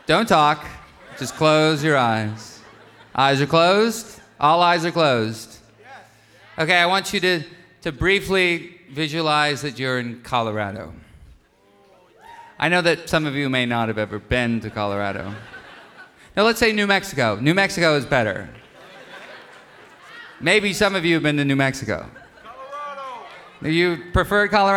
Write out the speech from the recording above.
Don't talk. Just close your eyes. Eyes are closed. All eyes are closed. Okay, I want you to briefly visualize that you're in Colorado. I know that some of you may not have ever been to Colorado. Now let's say New Mexico. New Mexico is better. Maybe some of you have been to New Mexico. Colorado. You prefer Colorado?